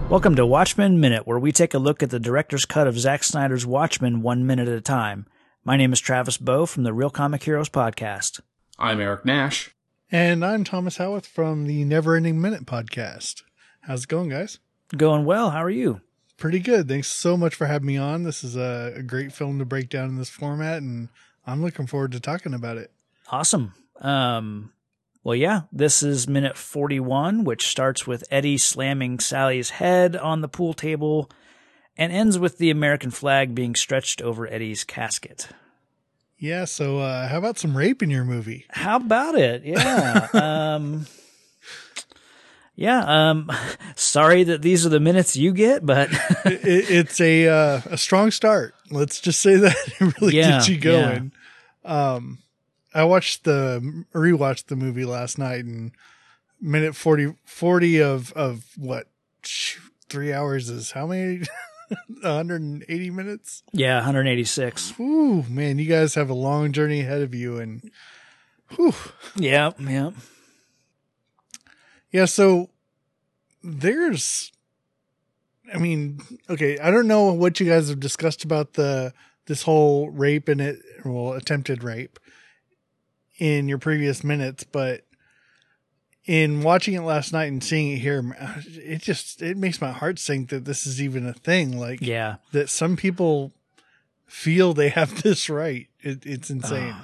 Welcome to Watchmen Minute, where we take a look at the director's cut of Zack Snyder's Watchmen 1 minute at a time. My name is Travis Bowe from the Real Comic Heroes podcast. I'm Eric Nash. And I'm Thomas Howarth from the Never Ending Minute podcast. How's it going, guys? Going well. How are you? Pretty good. Thanks so much for having me on. This is a great film to break down in this format, and I'm looking forward to talking about it. Awesome. Well, yeah, this is minute 41, which starts with Eddie slamming Sally's head on the pool table and ends with the American flag being stretched over Eddie's casket. Yeah, so how about some rape in your movie? How about it? Yeah. Sorry that these are the minutes you get, but it's a strong start. Let's just say that it really gets you going. Yeah. I rewatched the movie last night, and minute 40 of what, 3 hours is how many? 180 minutes? Yeah, 186. Ooh, man, you guys have a long journey ahead of you, and whew. Yeah. Yeah, so there's, I mean, okay, I don't know what you guys have discussed about this whole rape and attempted rape in your previous minutes, but in watching it last night and seeing it here, it makes my heart sink that this is even a thing. Like, yeah, that some people feel they have this right. It's insane.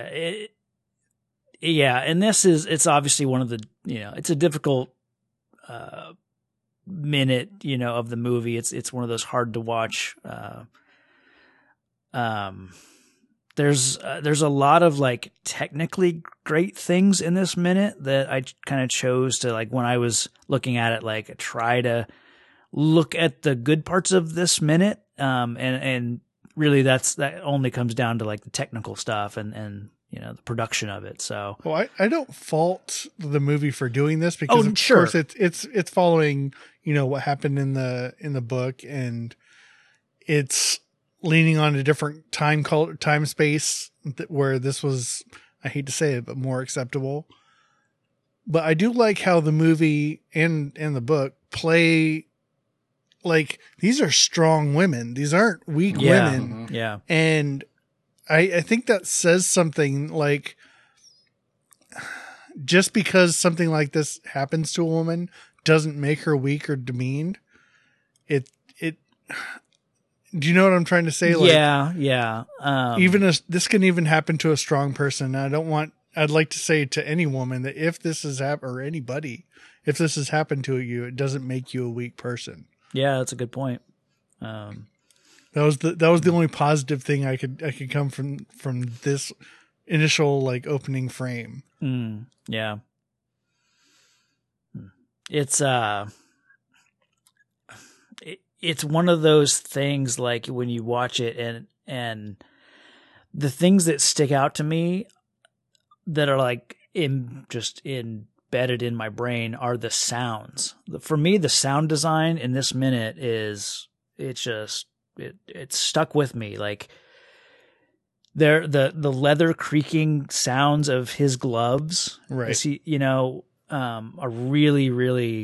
And it's obviously one of the, it's a difficult minute, of the movie. It's one of those hard to watch. There's a lot of like technically great things in this minute that I kind of chose to, like, when I was looking at it, like, try to look at the good parts of this minute. And really that only comes down to like the technical stuff and the production of it. So, well, I don't fault the movie for doing this because of sure. course it's following, what happened in the book, and it's leaning on a different time space where this was, I hate to say it, but more acceptable. But I do like how the movie and the book play, like, these are strong women. These aren't weak women. Mm-hmm. Yeah. And I think that says something, like, just because something like this happens to a woman doesn't make her weak or demeaned. Do you know what I'm trying to say? Like, yeah. This can even happen to a strong person. I'd like to say to any woman that if this has happened, or anybody, if this has happened to you, it doesn't make you a weak person. Yeah, that's a good point. That was the only positive thing I could come from this initial, like, opening frame. Yeah. It's one of those things, like, when you watch it and the things that stick out to me that are like embedded in my brain are the sounds. For me, the sound design in this minute it's stuck with me. Like, the leather creaking sounds of his gloves, right? Are really, really,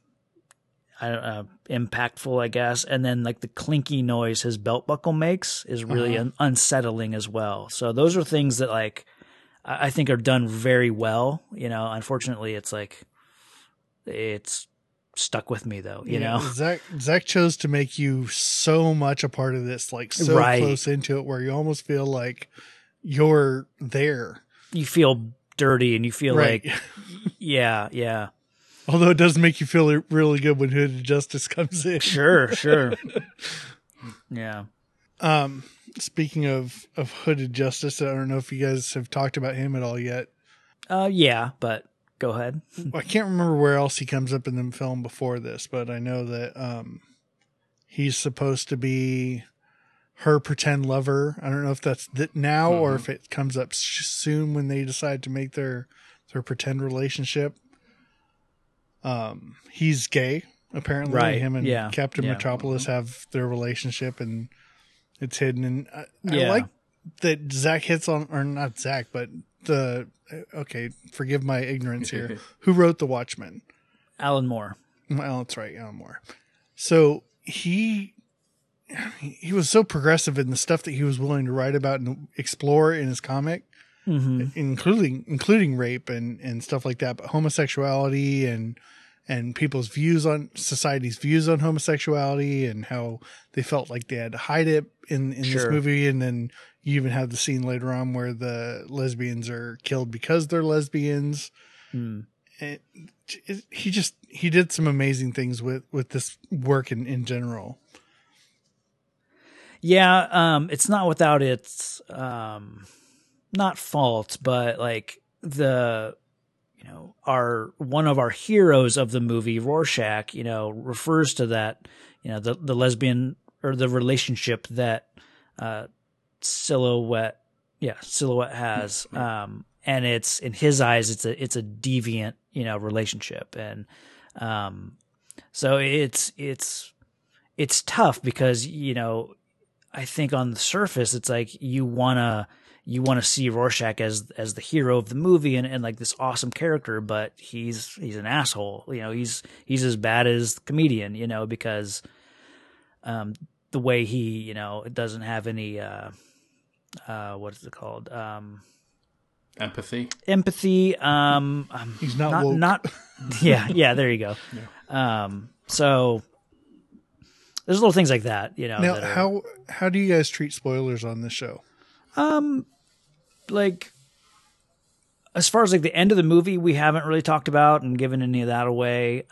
impactful, I guess. And then, like, the clinky noise his belt buckle makes is really unsettling as well. So those are things that, like, I think are done very well. Unfortunately, it's like, it's stuck with me though, you know? Zach chose to make you so much a part of this, like, so close into it, where you almost feel like you're there. You feel dirty and you feel like, yeah. Although it does make you feel really good when Hooded Justice comes in. Sure. Yeah. Speaking of Hooded Justice, I don't know if you guys have talked about him at all yet. Yeah, but go ahead. I can't remember where else he comes up in the film before this, but I know that he's supposed to be her pretend lover. I don't know if that's now or if it comes up soon when they decide to make their pretend relationship. He's gay, apparently. Right. Him and Captain Metropolis have their relationship, and it's hidden. And I like that Zach hits on, or not Zach, but forgive my ignorance here. Who wrote The Watchmen? Alan Moore. Well, that's right, Alan Moore. So he was so progressive in the stuff that he was willing to write about and explore in his comic, including rape and stuff like that, but homosexuality and people's views on society's views on homosexuality and how they felt like they had to hide it in this movie. And then you even have the scene later on where the lesbians are killed because they're lesbians. And he did some amazing things with this work in general. Yeah. It's not without its, not fault, but like one of our heroes of the movie, Rorschach, refers to that, the lesbian or the relationship that, Silhouette has. And it's, in his eyes, it's a deviant, relationship. And, so it's tough because, I think on the surface, it's like you want to see Rorschach as the hero of the movie and like this awesome character, but he's an asshole. He's as bad as the comedian, because, the way he, doesn't have any, what is it called? Empathy. He's not woke. Yeah, there you go. Yeah. So there's little things like that, Now, how do you guys treat spoilers on this show? Like, as far as like the end of the movie, we haven't really talked about and given any of that away.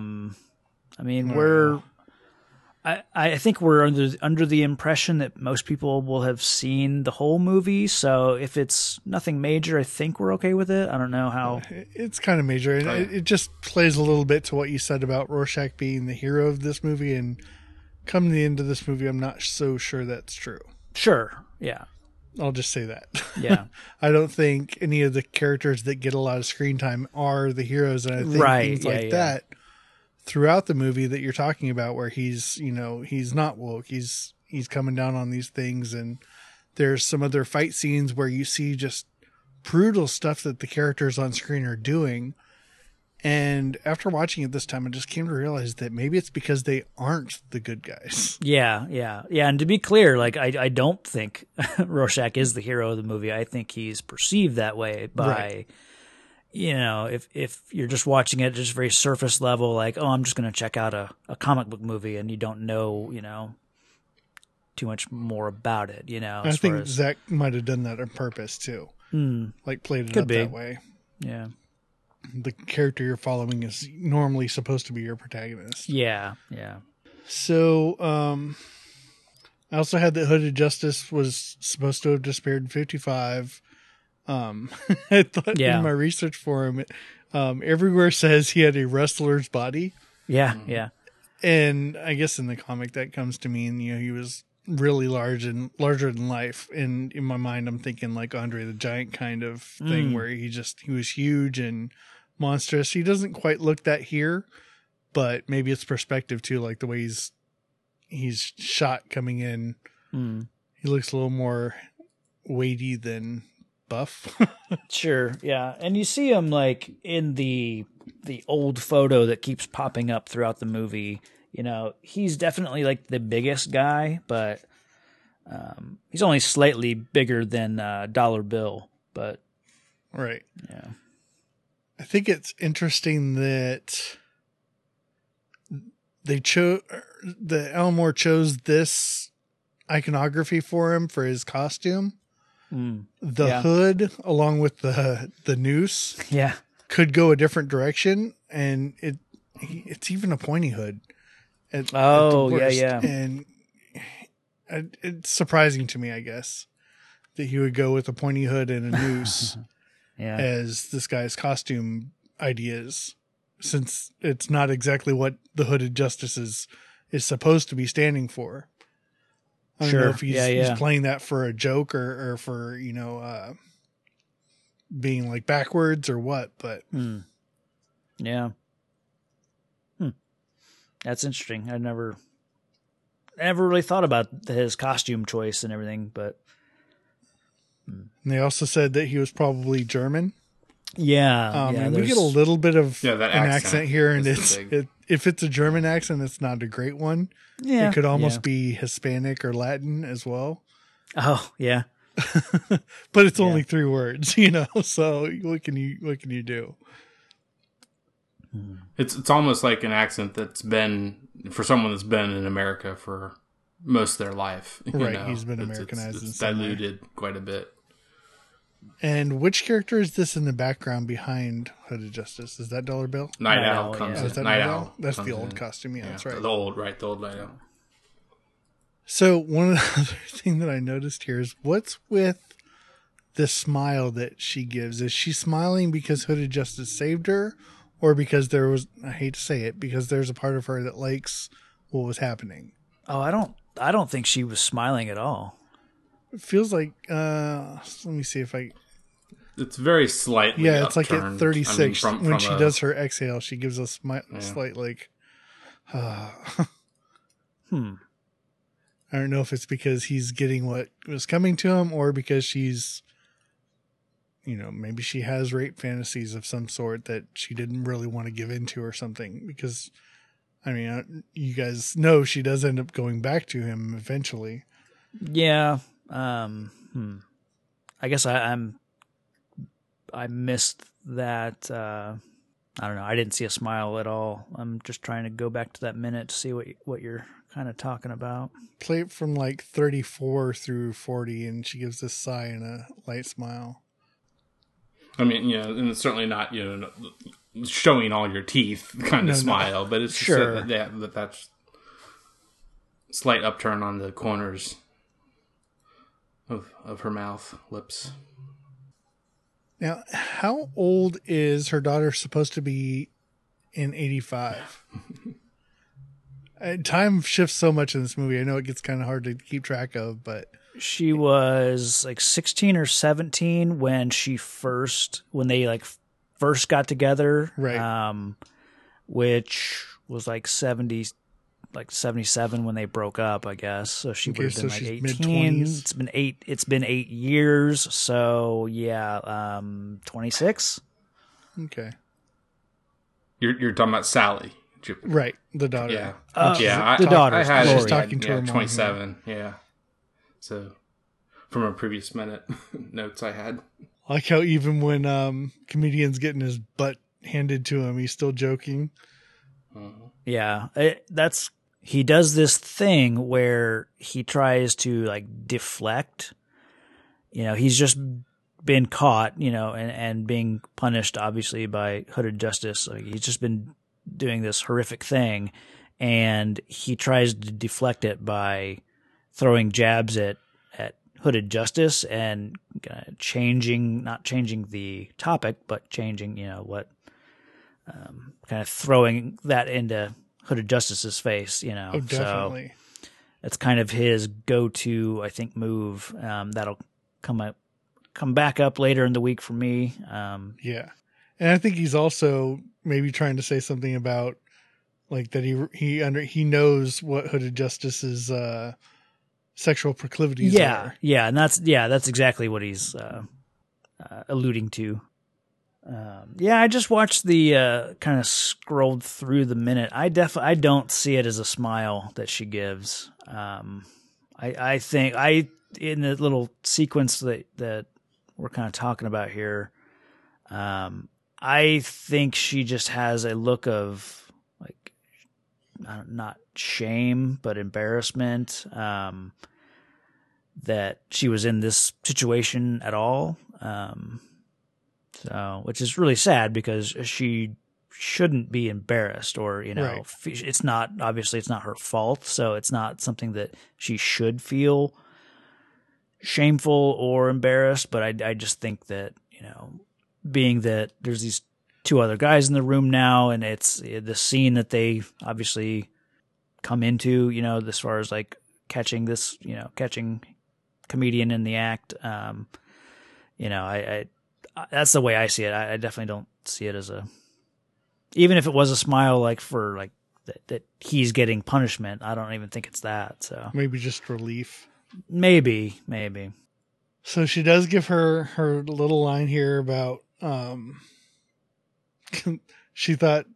I think we're under the impression that most people will have seen the whole movie. So if it's nothing major, I think we're okay with it. I don't know how. It's kind of major. It just plays a little bit to what you said about Rorschach being the hero of this movie. And come to the end of this movie, I'm not so sure that's true. Sure. Yeah. I'll just say that. Yeah. I don't think any of the characters that get a lot of screen time are the heroes. And I think things like that throughout the movie that you're talking about, where he's not woke. He's coming down on these things. And there's some other fight scenes where you see just brutal stuff that the characters on screen are doing. And after watching it this time, I just came to realize that maybe it's because they aren't the good guys. Yeah. And to be clear, like, I don't think Rorschach is the hero of the movie. I think he's perceived that way by, if you're just watching it just very surface level, like, oh, I'm just going to check out a comic book movie, and you don't know, too much more about it, I think Zach might have done that on purpose too. Like played it up that way. Yeah. The character you're following is normally supposed to be your protagonist. Yeah. So, I also had that Hooded Justice was supposed to have disappeared in 55. I thought in my research for him, everywhere says he had a wrestler's body. Yeah. And I guess in the comic that comes to mean, he was really large and larger than life. And in my mind, I'm thinking like Andre the Giant kind of thing where he was huge and monstrous. He doesn't quite look that here, but maybe it's perspective too, like the way he's shot coming in. He looks a little more weighty than buff. Sure. Yeah. And you see him like in the old photo that keeps popping up throughout the movie. He's definitely like the biggest guy, but he's only slightly bigger than Dollar Bill. But right. Yeah. I think it's interesting that Alan Moore chose this iconography for him for his costume. The hood, along with the noose, could go a different direction, and it's even a pointy hood. At the worst. And it's surprising to me, I guess, that he would go with a pointy hood and a noose as this guy's costume ideas, since it's not exactly what the Hooded Justice is supposed to be standing for. I don't know if he's playing that for a joke or for, being like backwards or what, but. Yeah. That's interesting. I never really thought about his costume choice and everything, but. And they also said that he was probably German. Yeah. And we get a little bit of an accent here, and if it's a German accent, it's not a great one. Yeah. It could almost be Hispanic or Latin as well. Oh, yeah. But it's only 3 words, you know. So what can you do? It's almost like an accent that's been for someone that's been in America for most of their life. Right, know? he's been Americanized. It's diluted quite a bit. And which character is this in the background behind Hooded Justice? Is that Dollar Bill? Night Night Owl Owl, comes yeah. in. Is that Night Night Owl. That's comes the old in. costume. Yeah, that's right. The old Night Owl. So one of the other thing that I noticed here is what's with the smile that she gives. Is she smiling because Hooded Justice saved her, or because there was, I hate to say it, because there's a part of her that likes what was happening? Oh, I don't think she was smiling at all. It feels like, let me see if I, It's very slightly yeah, it's upturned. like at 36 I mean, when she does her exhale, she gives a slight like, I don't know if it's because he's getting what was coming to him, or because she's, you know, maybe she has rape fantasies of some sort that she didn't really want to give into or something. Because, I mean, you guys know she does end up going back to him eventually. Yeah. I guess I missed that. I don't know. I didn't see a smile at all. I'm just trying to go back to that minute to see what you're kind of talking about. Play it from like 34 through 40, and she gives this sigh and a light smile. I mean, you know, and it's certainly not, you know, showing all your teeth kind of smile, but it's Sure. just that's slight upturn on the corners of her mouth, lips. Now, how old is her daughter supposed to be in 85? Time shifts so much in this movie. I know it gets kind of hard to keep track of, but She was like 16 or 17 when they first got together. Right. Which was like 77 when they broke up, I guess. So she would have been like 18. Mid-20s. It's been 8 years. So yeah, 26. Okay. You're talking about Sally. Right. The daughter. Yeah. The daughter. I had She's it, talking to her mom, 27. Yeah. So from a previous minute notes I had. I like how even when comedian's getting his butt handed to him, he's still joking. Yeah, he does this thing where he tries to like deflect. You know, he's just been caught, you know, and being punished obviously by Hooded Justice. Like, he's just been doing this horrific thing, and he tries to deflect it by throwing jabs at Hooded Justice and not changing the topic, but changing, you know, what, kind of throwing that into Hooded Justice's face, you know. Oh, definitely. So it's kind of his go-to, I think, move. That'll come back up later in the week for me. Yeah. And I think he's also maybe trying to say something about like that he knows what Hooded Justice's sexual proclivities are. Yeah, and that's exactly what he's alluding to. I just watched the kind of scrolled through the minute. I don't see it as a smile that she gives. I think in the little sequence that we're kind of talking about here, I think she just has a look of like not shame but embarrassment that she was in this situation at all. So, which is really sad because she shouldn't be embarrassed, or, you know, Right. It's not her fault. So it's not something that she should feel shameful or embarrassed. But I just think that, you know, being that there's these 2 other guys in the room now, and it's the scene that they obviously come into, you know, as far as like catching comedian in the act. You know, I that's the way I see it. I definitely don't see it as even if it was a smile, like for like that he's getting punishment. I don't even think it's that. So Maybe just relief. maybe. So she does give her little line here about she thought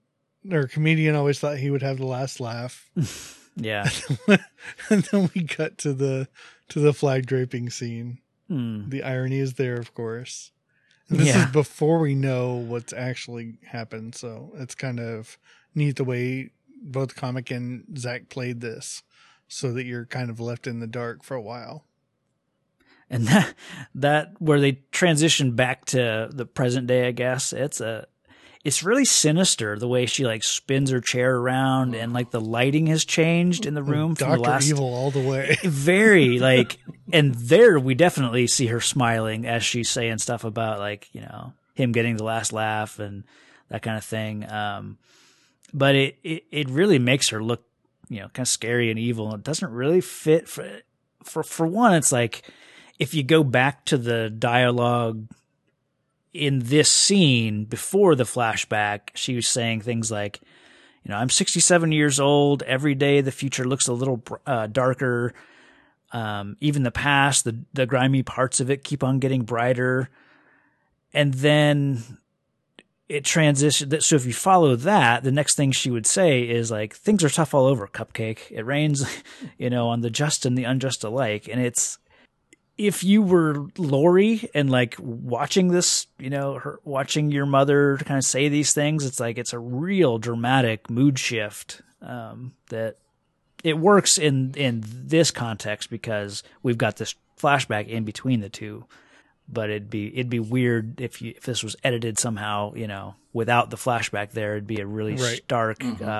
or comedian always thought he would have the last laugh. Yeah. And then we cut to the flag draping scene. Hmm. The irony is there, of course. And this is before we know what's actually happened, so it's kind of neat the way both comic and Zach played this, so that you're kind of left in the dark for a while. And that where they transition back to the present day, I guess it's really sinister the way she like spins her chair around, and like the lighting has changed in the room from the last. Dr. Evil all the way. Very like, and there we definitely see her smiling as she's saying stuff about like, you know, him getting the last laugh and that kind of thing. But it really makes her look, you know, kind of scary and evil. It doesn't really fit for one. It's like, if you go back to the dialogue in this scene before the flashback, she was saying things like, you know, I'm 67 years old. Every day the future looks a little darker. Even the past, the grimy parts of it keep on getting brighter. And then it transitioned. So if you follow that, the next thing she would say is like, things are tough all over, Cupcake. It rains, you know, on the just and the unjust alike. And it's, if you were Lori and like watching this, you know, watching your mother kind of say these things, it's like, it's a real dramatic mood shift, that it works in this context because we've got this flashback in between the two, but it'd be weird if this was edited somehow, you know, without the flashback there, it'd be a really stark,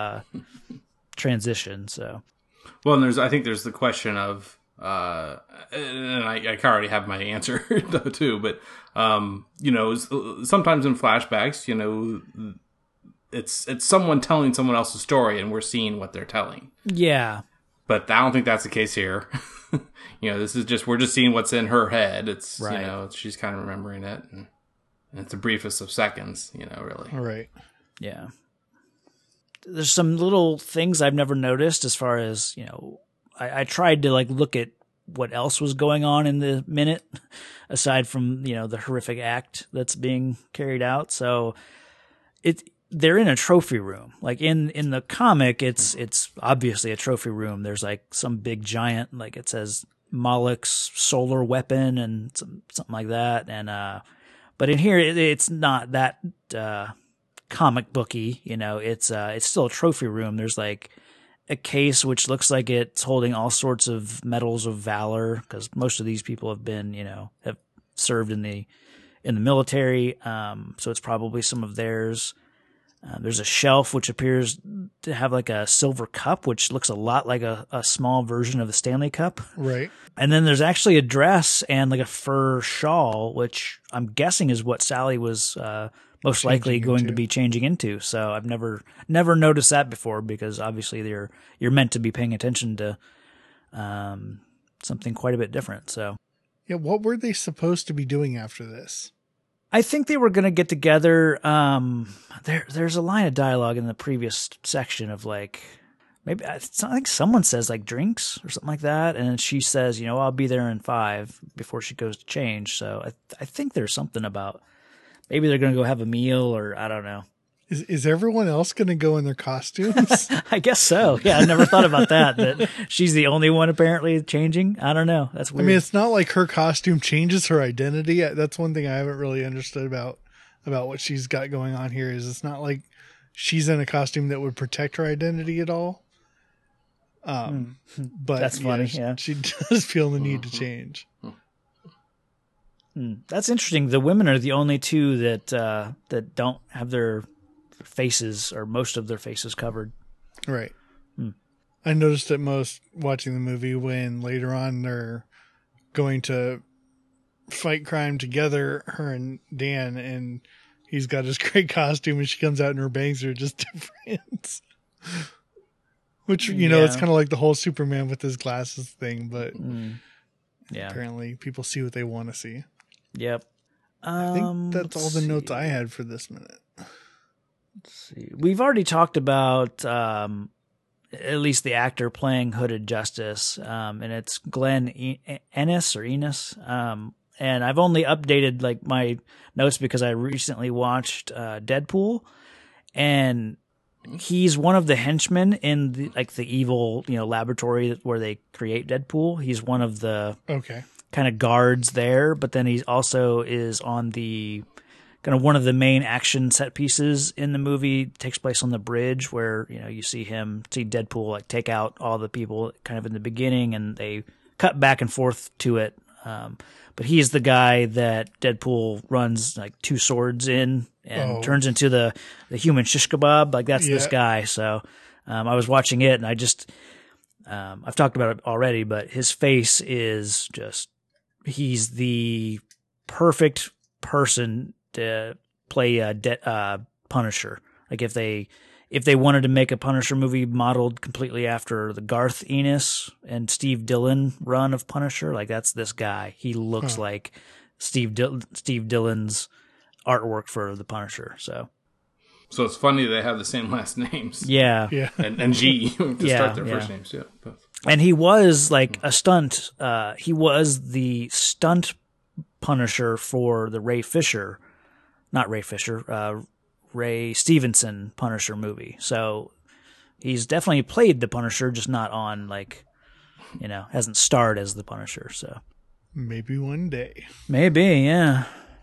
transition. So, well, and I think there's the question of, and I already have my answer though too, but you know, sometimes in flashbacks, you know, it's someone telling someone else's story and we're seeing what they're telling. Yeah, but I don't think that's the case here. You know, we're just seeing what's in her head. It's right. You know, she's kind of remembering it, and it's the briefest of seconds. You know, really. Right. Yeah. There's some little things I've never noticed as far as, you know, I tried to like look at what else was going on in the minute aside from, you know, the horrific act that's being carried out. So they're in a trophy room. Like in the comic, it's obviously a trophy room. There's like some big giant, like it says Moloch's solar weapon and something like that. And, but in here, it's not that, comic booky, you know, it's still a trophy room. There's like a case which looks like it's holding all sorts of medals of valor, because most of these people have been, you know, have served in the military. So it's probably some of theirs. There's a shelf which appears to have like a silver cup, which looks a lot like a small version of the Stanley Cup. Right. And then there's actually a dress and like a fur shawl, which I'm guessing is what Sally was, most likely going to be changing into. So I've never noticed that before, because obviously you're meant to be paying attention to something quite a bit different. So yeah, what were they supposed to be doing after this? I think they were going to get together. There's a line of dialogue in the previous section of like, maybe I think someone says like drinks or something like that, and she says, you know, I'll be there in 5 before she goes to change. So I think there's something about. Maybe they're going to go have a meal, or I don't know. Is everyone else going to go in their costumes? I guess so. Yeah, I never thought about that she's the only one apparently changing. I don't know. That's weird. I mean, it's not like her costume changes her identity. That's one thing I haven't really understood about what she's got going on here, is it's not like she's in a costume that would protect her identity at all. But that's funny. Yeah. She does feel the need to change. That's interesting. The women are the only two that don't have their faces, or most of their faces, covered. Right. I noticed it most watching the movie when later on they're going to fight crime together, her and Dan, and he's got his great costume and she comes out and her bangs are just different. Which, you know, it's kind of like the whole Superman with his glasses thing, but apparently people see what they want to see. Yep. I think that's all the notes I had for this minute. Let's see. We've already talked about at least the actor playing Hooded Justice, and it's Glenn Ennis. And I've only updated like my notes because I recently watched Deadpool, and He's one of the henchmen in the evil, laboratory where they create Deadpool. He's one of the Okay. kind of guards there, but then he also is on the kind of one of the main action set pieces in the movie. It takes place on the bridge where, you see Deadpool like take out all the people kind of in the beginning, and they cut back and forth to it. But he's the guy that Deadpool runs like two swords in and turns into the human shish kebab. Like that's this guy. So I was watching it, and I just I've talked about it already, but his face is just, he's the perfect person to play Punisher. Like if they wanted to make a Punisher movie modeled completely after the Garth Ennis and Steve Dillon run of Punisher, like that's this guy. He looks like Steve Dillon's artwork for the Punisher. So it's funny they have the same last names. Yeah. And G to start their first names. Yeah. Both. And he was like a stunt. He was the stunt Punisher for the Ray Stevenson Punisher movie. So he's definitely played the Punisher, just not on hasn't starred as the Punisher. So maybe one day. Maybe, yeah.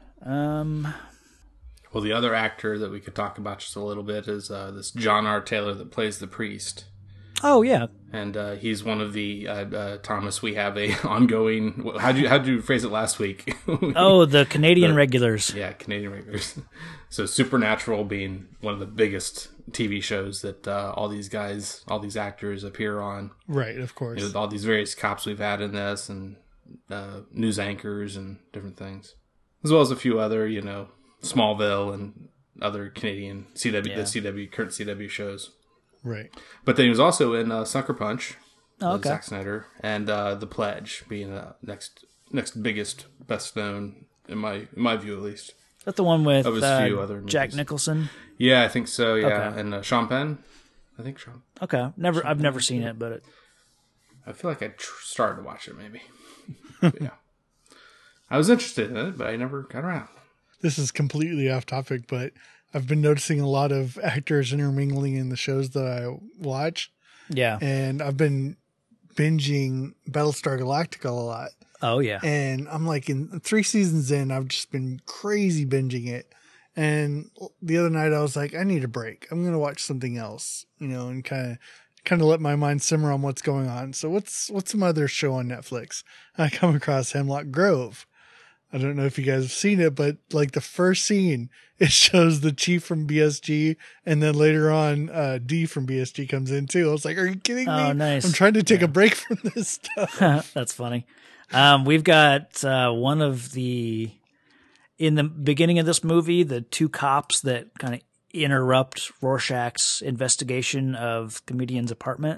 Well, the other actor that we could talk about just a little bit is this John R. Taylor that plays the priest. Oh yeah, and he's one of the Thomas. We have a ongoing. How'd you phrase it last week? The Canadian regulars. Yeah, Canadian regulars. So Supernatural being one of the biggest TV shows that all these actors appear on. Right, of course. All these various cops we've had in this, and news anchors and different things, as well as a few other, Smallville and other Canadian current CW shows. Right. But then he was also in Sucker Punch, okay. Zack Snyder, and The Pledge being the next biggest, best known in my view at least. Is that the one with a few other Jack movies. Nicholson? Yeah, I think so. Yeah, Okay. and Sean Penn. I think Sean. Okay, I've never seen it, but I feel like I started to watch it maybe. But yeah, I was interested in it, but I never got around. This is completely off topic, but I've been noticing a lot of actors intermingling in the shows that I watch. Yeah. And I've been binging Battlestar Galactica a lot. Oh, yeah. And I'm like in 3 seasons in, I've just been crazy binging it. And the other night I was like, I need a break. I'm going to watch something else, and kind of let my mind simmer on what's going on. So what's some other show on Netflix? I come across Hemlock Grove. I don't know if you guys have seen it, but like the first scene, it shows the chief from BSG, and then later on, D from BSG comes in too. I was like, "Are you kidding me? Oh, nice. I'm trying to take a break from this stuff." That's funny. We've got one of in the beginning of this movie, the 2 cops that kind of interrupt Rorschach's investigation of comedian's apartment.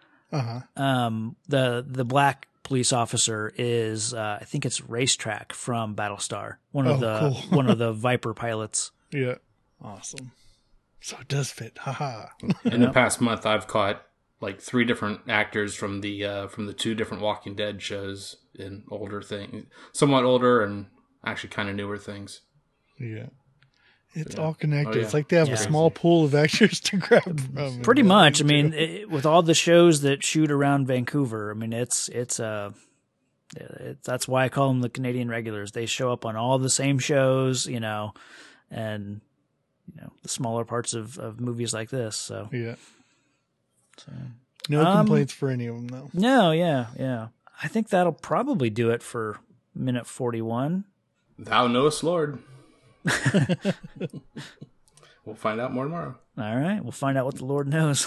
The black police officer is I think it's Racetrack from Battlestar, one of the Viper pilots. Yeah, awesome. So it does fit. Haha. In the past month, I've caught like 3 different actors from the 2 different Walking Dead shows in older things, somewhat older and actually kind of newer things. Yeah. It's all connected. Oh, yeah. It's like they have a small pool of actors to grab from. Pretty much. I mean, with all the shows that shoot around Vancouver, I mean, that's why I call them the Canadian regulars. They show up on all the same shows, and the smaller parts of movies like this. So yeah. So, no complaints for any of them, though. No, yeah. I think that'll probably do it for minute 41. Thou knowest, Lord. We'll find out more tomorrow. All right. We'll find out what the Lord knows.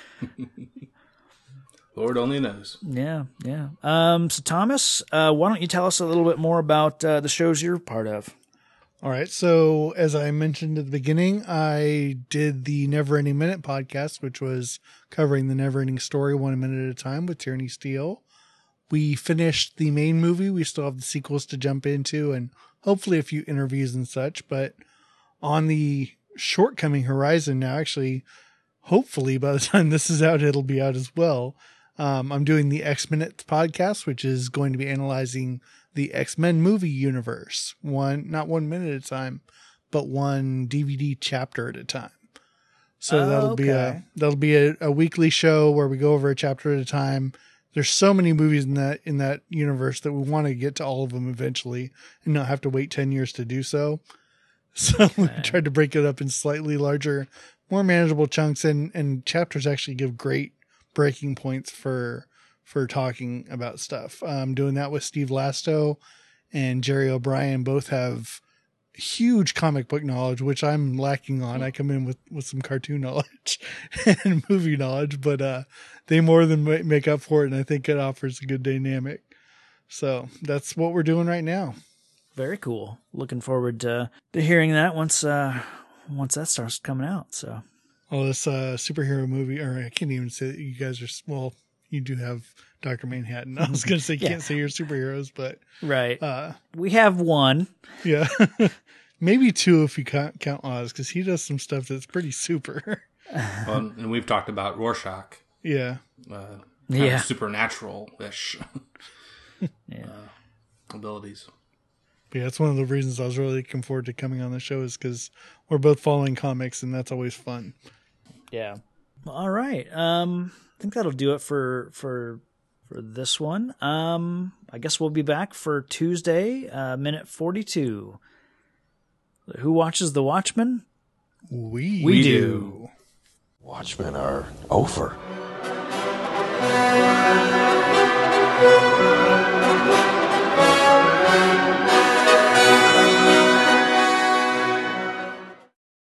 Lord only knows. Yeah. So Thomas, why don't you tell us a little bit more about the shows you're part of? All right. So as I mentioned at the beginning, I did the Never Ending Minute podcast, which was covering the Never Ending Story 1 minute at a time with Tierney Steele. We finished the main movie. We still have the sequels to jump into and hopefully a few interviews and such. But on the shortcoming horizon now, actually, hopefully by the time this is out, it'll be out as well. I'm doing the X-Minute podcast, which is going to be analyzing the X-Men movie universe. Not 1 minute at a time, but one DVD chapter at a time. So that'll be a weekly show where we go over a chapter at a time. There's so many movies in that universe that we want to get to all of them eventually and not have to wait 10 years to do so. So we tried to break it up in slightly larger, more manageable chunks, and chapters actually give great breaking points for talking about stuff. Doing that with Steve Lasto and Jerry O'Brien both have huge comic book knowledge, which I'm lacking on. I come in with some cartoon knowledge and movie knowledge, but they more than make up for it, and I think it offers a good dynamic. So that's what we're doing right now. Very cool. Looking forward to hearing that once that starts coming out. So, this superhero movie, or I can't even say that you guys are. Well, you do have Dr. Manhattan. I was going to say can't say you're superheroes, but right. We have one. Yeah, maybe two if you count Oz, because he does some stuff that's pretty super. Well, and we've talked about Rorschach. Yeah. Supernatural-ish abilities. But yeah, that's one of the reasons I was really looking forward to coming on the show, is because we're both following comics, and that's always fun. Yeah. All right. I think that'll do it for this one. I guess we'll be back for Tuesday, minute 42. Who watches The Watchmen? We do. Watchmen are over.